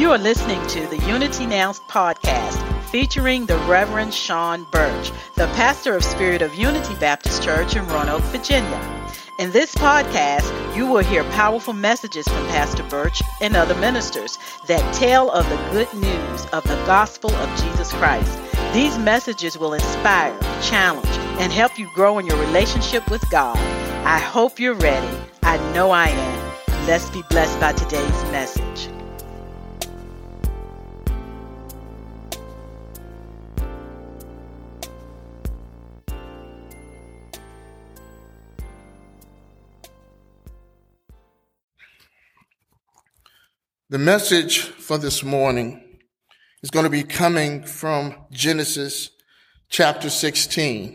You are listening to the Unity Now podcast featuring the Reverend Sean Birch, the pastor of Spirit of Unity Baptist Church in Roanoke, Virginia. In this podcast, you will hear powerful messages from Pastor Birch and other ministers that tell of the good news of the gospel of Jesus Christ. These messages will inspire, challenge, and help you grow in your relationship with God. I hope you're ready. I know I am. Let's be blessed by today's message. The message for this morning is going to be coming from Genesis chapter 16.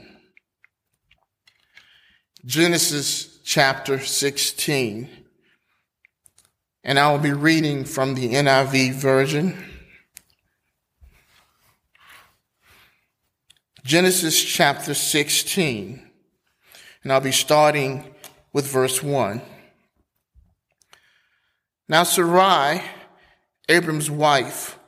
Genesis chapter 16. And I will be reading from the NIV version. Genesis chapter 16. And I'll be starting with verse 1. Now Sarai, Abram's wife,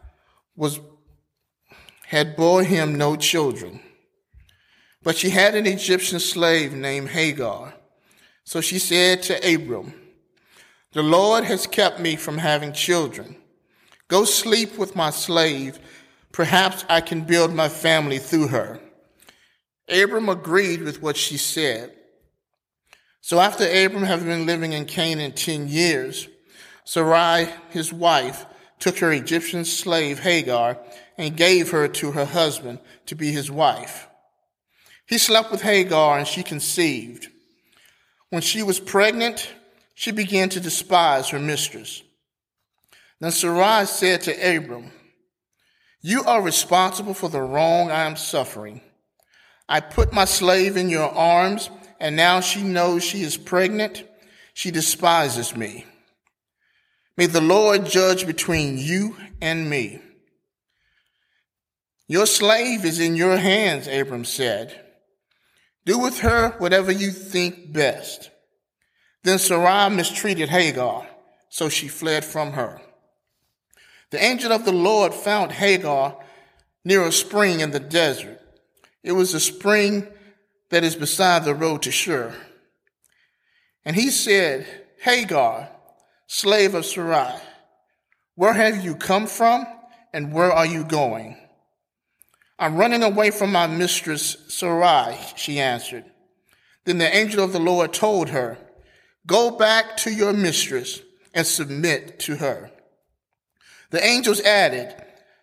had bore him no children, but she had an Egyptian slave named Hagar. So she said to Abram, "The Lord has kept me from having children. Go sleep with my slave. Perhaps I can build my family through her." Abram agreed with what she said. So after Abram had been living in Canaan 10 years, Sarai, his wife, took her Egyptian slave Hagar and gave her to her husband to be his wife. He slept with Hagar and she conceived. When she was pregnant, she began to despise her mistress. Then Sarai said to Abram, "You are responsible for the wrong I am suffering. I put my slave in your arms, and now she knows she is pregnant. She despises me. May the Lord judge between you and me." "Your slave is in your hands," Abram said. "Do with her whatever you think best." Then Sarai mistreated Hagar, so she fled from her. The angel of the Lord found Hagar near a spring in the desert. It was a spring that is beside the road to Shur. And he said, "Hagar, slave of Sarai, where have you come from and where are you going?" "I'm running away from my mistress Sarai," she answered. Then the angel of the Lord told her, "Go back to your mistress and submit to her." The angels added,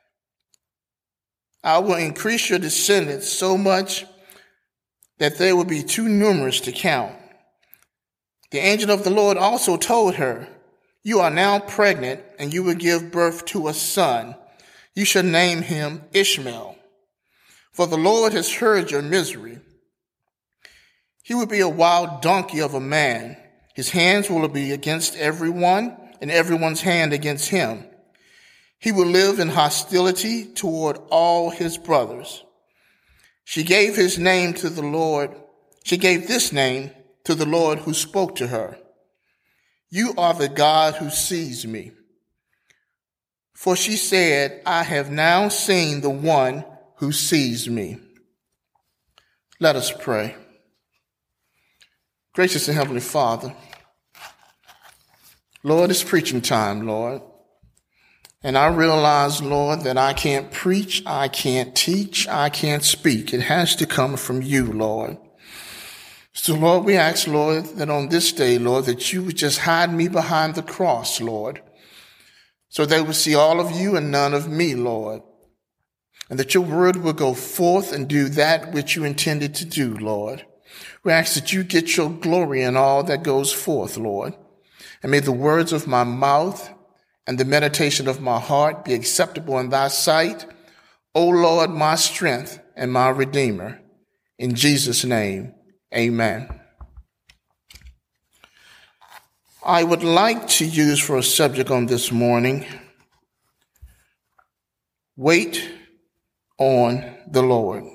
"I will increase your descendants so much that they will be too numerous to count." The angel of the Lord also told her, "You are now pregnant, and you will give birth to a son. You shall name him Ishmael, for the Lord has heard your misery. He will be a wild donkey of a man. His hands will be against everyone, and everyone's hand against him. He will live in hostility toward all his brothers." She gave this name to the Lord who spoke to her, "You are the God who sees me." For she said, "I have now seen the one who sees me." Let us pray. Gracious and Heavenly Father, Lord, it's preaching time, Lord. And I realize, Lord, that I can't preach, I can't teach, I can't speak. It has to come from you, Lord. So, Lord, we ask, Lord, that on this day, Lord, that you would just hide me behind the cross, Lord, so they would see all of you and none of me, Lord, and that your word will go forth and do that which you intended to do, Lord. We ask that you get your glory in all that goes forth, Lord, and may the words of my mouth and the meditation of my heart be acceptable in thy sight, O Lord, my strength and my redeemer. In Jesus' name, amen. I would like to use for a subject on this morning, wait on the Lord.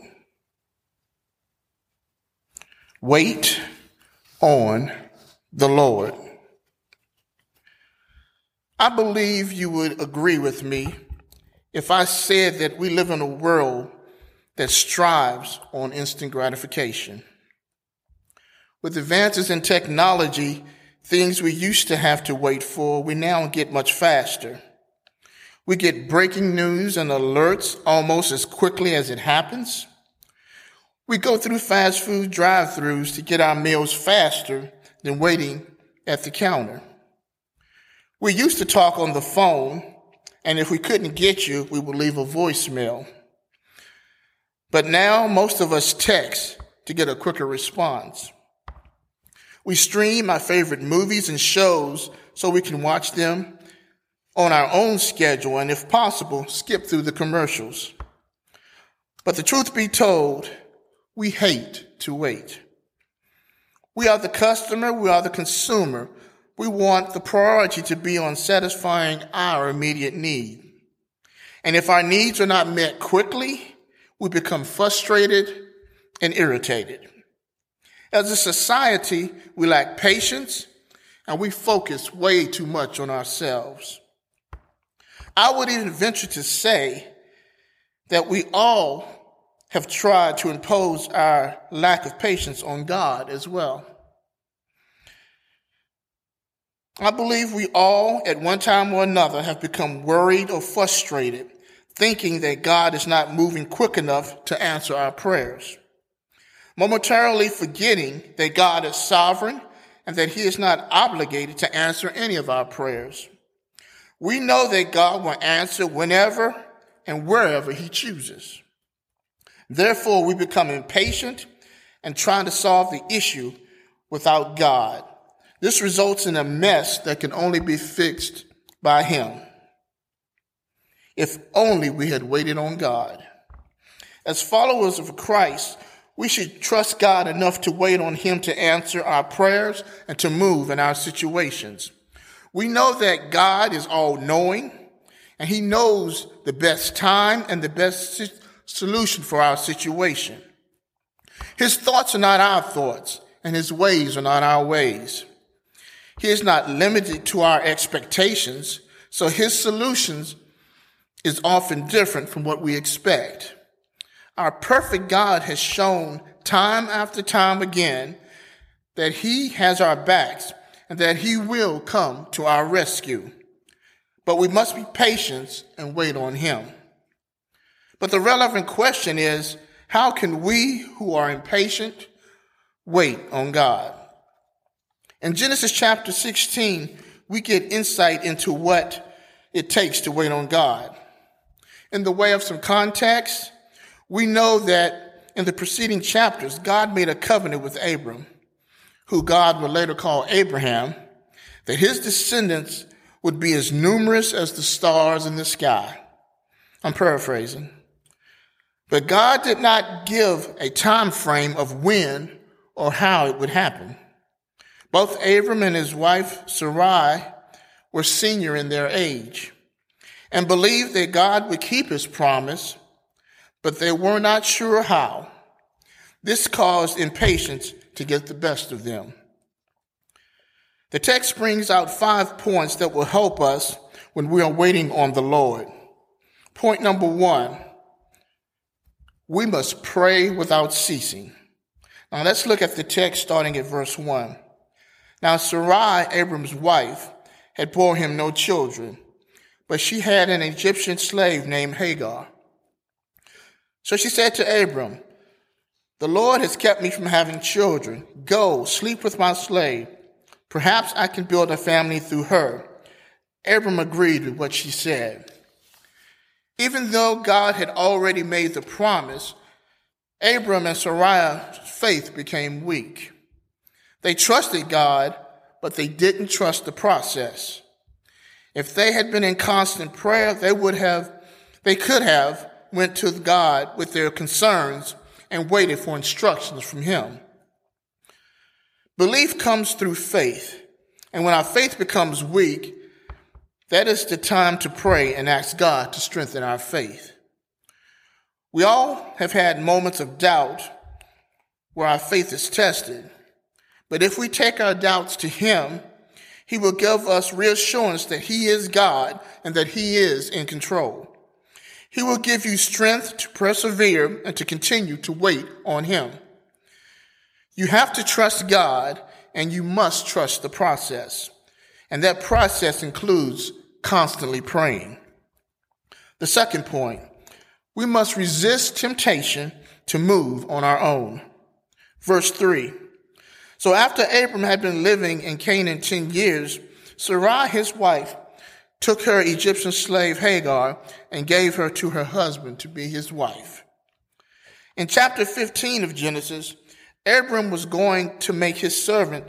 Wait on the Lord. I believe you would agree with me if I said that we live in a world that strives on instant gratification. With advances in technology, things we used to have to wait for, we now get much faster. We get breaking news and alerts almost as quickly as it happens. We go through fast food drive-thrus to get our meals faster than waiting at the counter. We used to talk on the phone, and if we couldn't get you, we would leave a voicemail. But now most of us text to get a quicker response. We stream our favorite movies and shows so we can watch them on our own schedule and, if possible, skip through the commercials. But the truth be told, we hate to wait. We are the customer, we are the consumer. We want the priority to be on satisfying our immediate need. And if our needs are not met quickly, we become frustrated and irritated. As a society, we lack patience and we focus way too much on ourselves. I would even venture to say that we all have tried to impose our lack of patience on God as well. I believe we all, at one time or another, have become worried or frustrated, thinking that God is not moving quick enough to answer our prayers, momentarily forgetting that God is sovereign and that he is not obligated to answer any of our prayers. We know that God will answer whenever and wherever he chooses. Therefore, we become impatient and trying to solve the issue without God. This results in a mess that can only be fixed by him. If only we had waited on God. As followers of Christ, we should trust God enough to wait on him to answer our prayers and to move in our situations. We know that God is all-knowing, and he knows the best time and the best solution for our situation. His thoughts are not our thoughts, and his ways are not our ways. He is not limited to our expectations, so his solutions is often different from what we expect. Our perfect God has shown time after time again that he has our backs and that he will come to our rescue. But we must be patient and wait on him. But the relevant question is, how can we who are impatient wait on God? In Genesis chapter 16, we get insight into what it takes to wait on God. In the way of some context, we know that in the preceding chapters, God made a covenant with Abram, who God would later call Abraham, that his descendants would be as numerous as the stars in the sky. I'm paraphrasing. But God did not give a time frame of when or how it would happen. Both Abram and his wife Sarai were senior in their age and believed that God would keep his promise, but they were not sure how. This caused impatience to get the best of them. The text brings out 5 points that will help us when we are waiting on the Lord. Point number 1, we must pray without ceasing. Now let's look at the text starting at verse 1. Now Sarai, Abram's wife, had borne him no children, but she had an Egyptian slave named Hagar. So she said to Abram, "The Lord has kept me from having children. Go, sleep with my slave. Perhaps I can build a family through her." Abram agreed with what she said. Even though God had already made the promise, Abram and Sarai's faith became weak. They trusted God, but they didn't trust the process. If they had been in constant prayer, they could have went to God with their concerns and waited for instructions from him. Belief comes through faith, and when our faith becomes weak, that is the time to pray and ask God to strengthen our faith. We all have had moments of doubt where our faith is tested. But if we take our doubts to him, He will give us reassurance that he is God and that he is in control. He will give you strength to persevere and to continue to wait on him. You have to trust God, and you must trust the process. And that process includes constantly praying. The second point, we must resist temptation to move on our own. Verse 3. So after Abram had been living in Canaan 10 years, Sarai, his wife, took her Egyptian slave Hagar and gave her to her husband to be his wife. In chapter 15 of Genesis, Abram was going to make his servant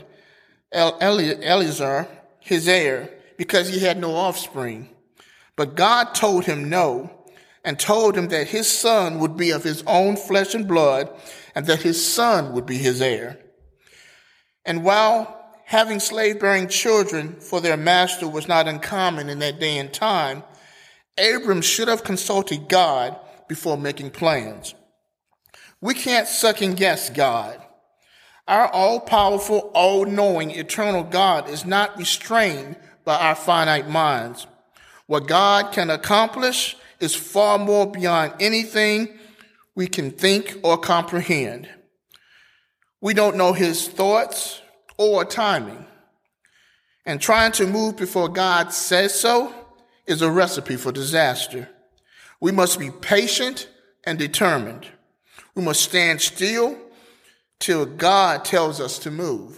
Eliezer his heir because he had no offspring. But God told him no, and told him that his son would be of his own flesh and blood, and that his son would be his heir. And while having slave-bearing children for their master was not uncommon in that day and time, Abram should have consulted God before making plans. We can't second guess God. Our all-powerful, all-knowing, eternal God is not restrained by our finite minds. What God can accomplish is far more beyond anything we can think or comprehend. We don't know his thoughts or timing. And trying to move before God says so is a recipe for disaster. We must be patient and determined. We must stand still till God tells us to move.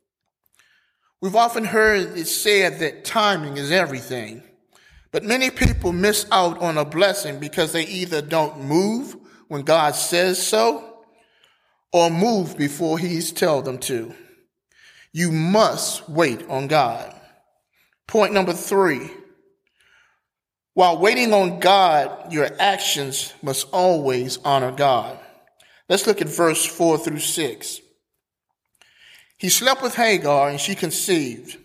We've often heard it said that timing is everything, but many people miss out on a blessing because they either don't move when God says so or move before he's told them to. You must wait on God. Point number 3. While waiting on God, your actions must always honor God. Let's look at verse 4 through 6. He slept with Hagar and she conceived.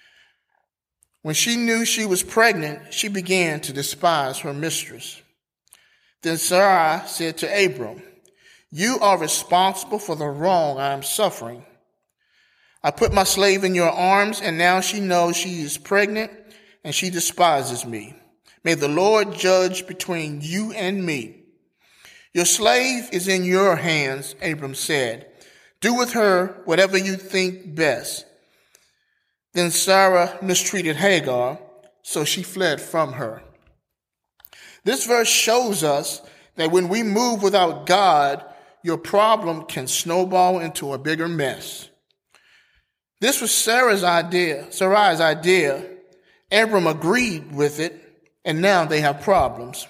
When she knew she was pregnant, she began to despise her mistress. Then Sarai said to Abram, "You are responsible for the wrong I am suffering. I put my slave in your arms, and now she knows she is pregnant, and she despises me. May the Lord judge between you and me." "Your slave is in your hands," Abram said. "Do with her whatever you think best." Then Sarah mistreated Hagar, so she fled from her. This verse shows us that when we move without God, your problem can snowball into a bigger mess. This was Sarai's idea. Abram agreed with it, and now they have problems.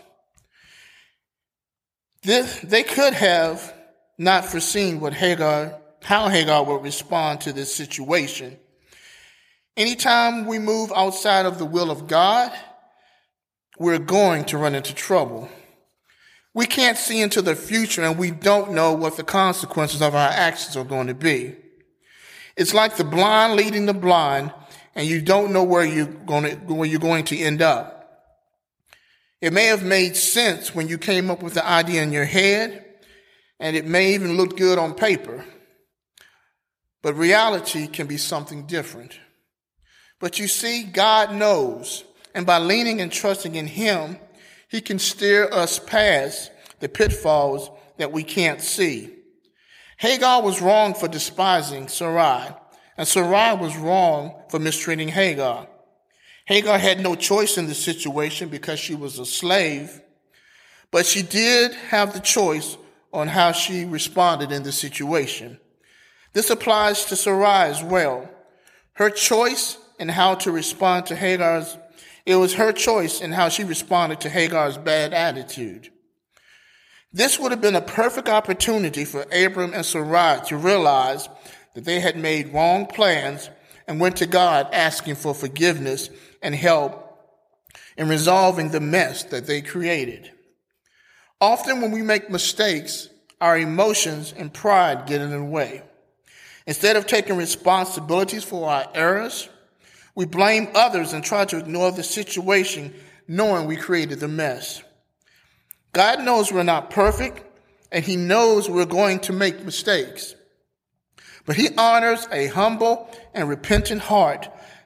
They could have not foreseen how Hagar would respond to this situation. Anytime we move outside of the will of God, we're going to run into trouble. We can't see into the future, and we don't know what the consequences of our actions are going to be. It's like the blind leading the blind, and you don't know where you're going to end up. It may have made sense when you came up with the idea in your head, and it may even look good on paper. But reality can be something different. But you see, God knows, and by leaning and trusting in him, he can steer us past the pitfalls that we can't see. Hagar was wrong for despising Sarai, and Sarai was wrong for mistreating Hagar. Hagar had no choice in the situation because she was a slave, but she did have the choice on how she responded in the situation. This applies to Sarai as well. Her choice in how to respond to it was her choice in how she responded to Hagar's bad attitude. This would have been a perfect opportunity for Abram and Sarai to realize that they had made wrong plans and went to God asking for forgiveness and help in resolving the mess that they created. Often when we make mistakes, our emotions and pride get in the way. Instead of taking responsibilities for our errors, we blame others and try to ignore the situation, knowing we created the mess. God knows we're not perfect, and he knows we're going to make mistakes. But he honors a humble and repentant heart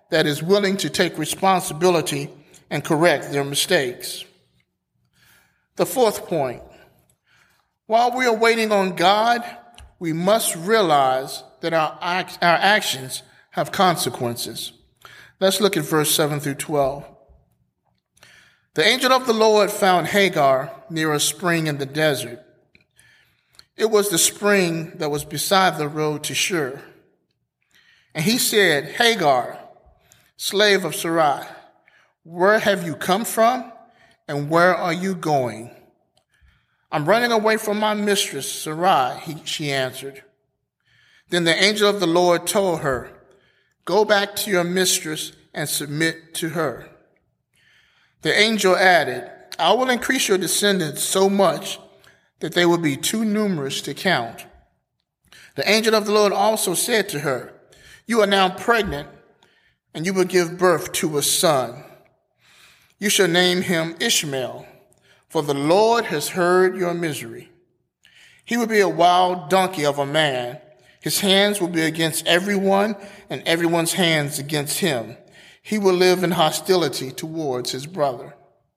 that is willing to take responsibility and correct their mistakes. The fourth point, while we are waiting on God, we must realize that our actions have consequences. Let's look at verse 7 through 12. The angel of the Lord found Hagar near a spring in the desert. It was the spring that was beside the road to Shur. And he said, Hagar, slave of Sarai, where have you come from and where are you going? I'm running away from my mistress, Sarai, she answered. Then the angel of the Lord told her, go back to your mistress and submit to her. The angel added, I will increase your descendants so much that they will be too numerous to count. The angel of the Lord also said to her, you are now pregnant, and you will give birth to a son. You shall name him Ishmael, for the Lord has heard your misery. He will be a wild donkey of a man. His hands will be against everyone, and everyone's hands against him. He will live in hostility towards his brother.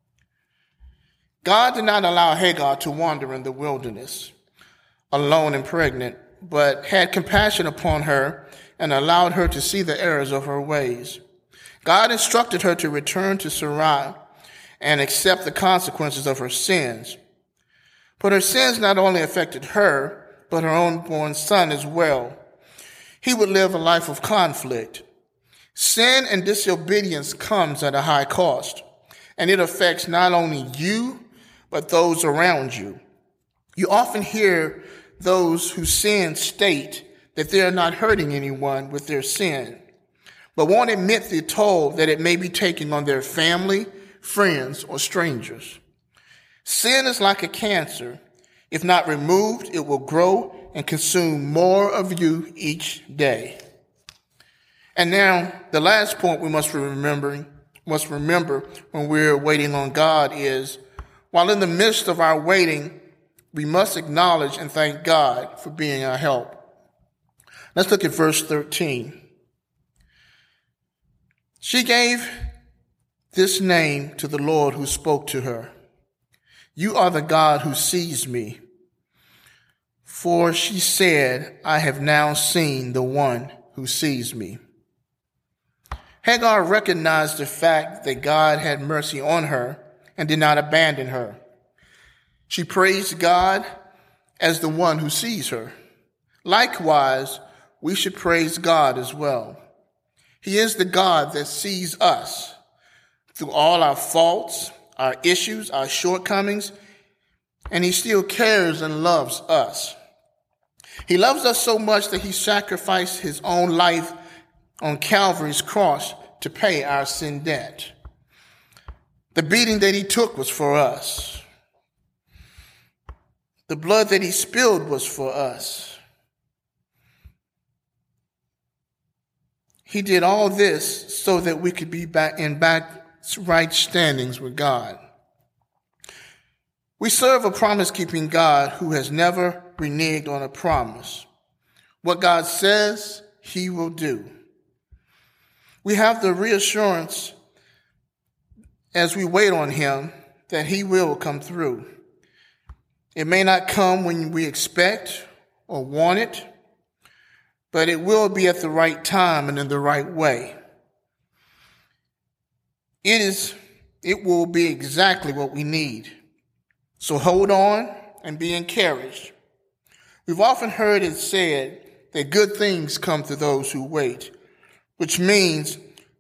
God did not allow Hagar to wander in the wilderness, alone and pregnant, but had compassion upon her and allowed her to see the errors of her ways. God instructed her to return to Sarai and accept the consequences of her sins. But her sins not only affected her, but her unborn son as well. He would live a life of conflict. Sin and disobedience comes at a high cost, and it affects not only you, but those around you. You often hear those who sin state that they are not hurting anyone with their sin, but won't admit the toll that it may be taking on their family, friends, or strangers. Sin is like a cancer. If not removed, it will grow and consume more of you each day. And now, the last point we must remember when we're waiting on God is, while in the midst of our waiting, we must acknowledge and thank God for being our help. Let's look at verse 13. She gave this name to the Lord who spoke to her. You are the God who sees me. For she said, I have now seen the one who sees me. Hagar recognized the fact that God had mercy on her and did not abandon her. She praised God as the one who sees her. Likewise, we should praise God as well. He is the God that sees us through all our faults, our issues, our shortcomings, and he still cares and loves us. He loves us so much that he sacrificed his own life on Calvary's cross to pay our sin debt. The beating that he took was for us. The blood that he spilled was for us. He did all this so that we could be back in right standings with God. We serve a promise-keeping God who has never reneged on a promise. What God says, he will do. We have the reassurance as we wait on him that he will come through. It may not come when we expect or want it, but it will be at the right time and in the right way. It will be exactly what we need. So hold on and be encouraged. We've often heard it said that good things come to those who wait, which means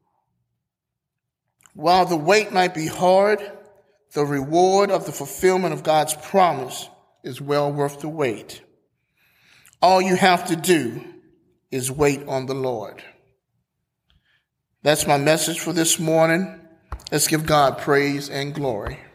while the wait might be hard, the reward of the fulfillment of God's promise is well worth the wait. All you have to do is wait on the Lord. That's my message for this morning. Let's give God praise and glory.